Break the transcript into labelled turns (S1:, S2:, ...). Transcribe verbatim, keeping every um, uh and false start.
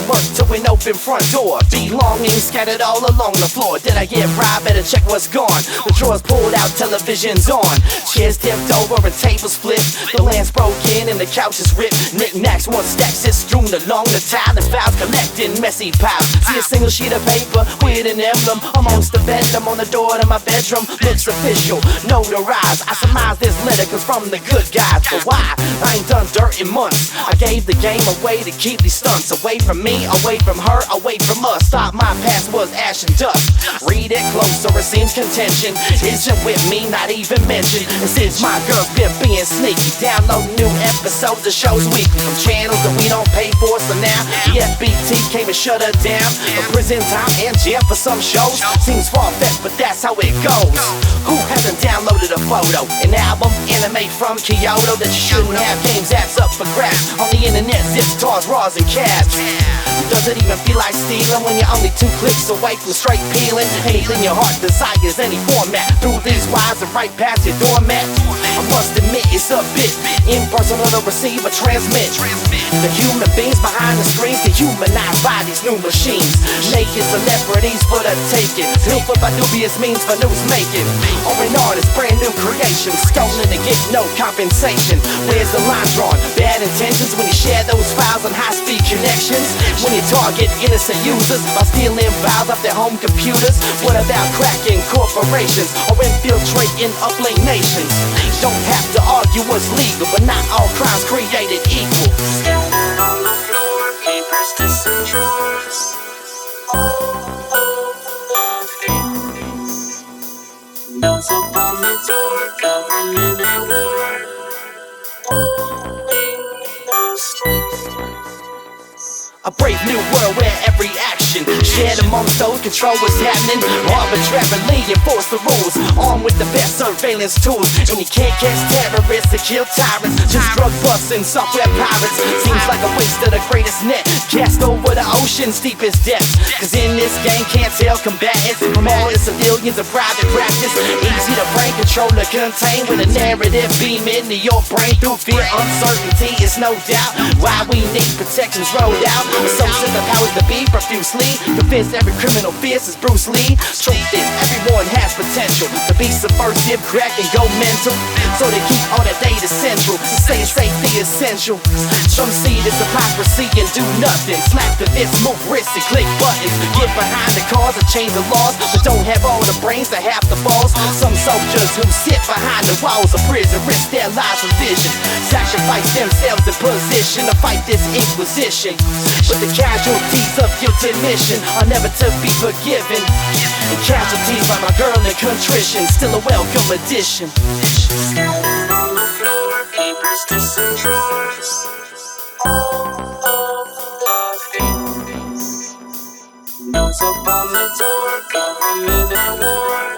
S1: work to an open front door. Belongings scattered all along the floor. Did I get robbed? Better check what's gone. The drawers pulled out, television's on. Chairs tipped over and tables flipped. The lamps broken and the couch is ripped. Knickknacks, one stacks is strewn along the tile, and files collecting messy piles. See a single sheet of paper with an emblem amongst the bedroom on the door to my bedroom. Looks official, notarized. I surmise this letter comes from the good guys. But why? I ain't done dirt in months. I gave the game away to keep these stunts away from me, away from her, away from us. Thought my past was ash and dust. Read it closer, it seems contention isn't with me, not even mentioned. And since my girl's been being sneaky, download new episodes of shows weekly from channels that we don't pay for. So now the F B T came and shut her down. A prison time and jail for some shows seems far-fetched, but that's how it goes. Who hasn't downloaded a photo, an album, anime from Kyoto that you shouldn't have? Games, apps up for grabs on the internet, zips, tours, raws, and cabs. Does it even feel like stealing when you're only two clicks away from straight peeling? Anything your heart desires, any format, through these wires and right past your doormat. I must admit it's a bit impersonal to receive or transmit the human beings behind the screens, dehumanized by these new machines. Naked celebrities for the taking, pilfered by dubious means for news making. Or an artist, brand new creation, stolen to get no compensation. Where's the line drawn? Bad intentions when you share those files on high-speed connections. When you target innocent users by stealing files off their home computers. What about cracking corporations or infiltrating uplink nations? Don't have to argue what's legal, but not all crimes created equal.
S2: Scattered on the floor, papers, discs and drawers, all of the things. Notes upon the door, government at war, pulling the strings.
S1: A brave new world where every action shared amongst those control what's happening. Arbitrarily enforce the rules, armed with the best surveillance tools. And you can't catch terrorists or kill tyrants, just drug busts and software pirates. Seems like a waste of the greatest net, cast over the ocean's deepest depths. Cause in this game can't tell combatants from all the civilians of private practice. Easy to brain control or contain with a narrative beam into your brain through fear. Uncertainty is no doubt why we need protections rolled out. Associate the powers that be profusely convince every criminal fierce as Bruce Lee. Truth is, everyone has potential to be subversive, crack and go mental. So they keep all that data central, to say safety essential. Some see this hypocrisy and do nothing. Slap the fist, move wrists and click buttons. Get behind the cause and change the laws, but don't have all the brains to half the balls. Some soldiers who sit behind the walls of prison risk their lives for vision, sacrifice themselves in position to fight this inquisition. But the casualties of guilt and mission are never to be forgiven. And casualties like my girl in contrition, still a welcome addition.
S2: Scattered on the floor, papers, discs and drawers, all of the things. Notes upon the door, government at war.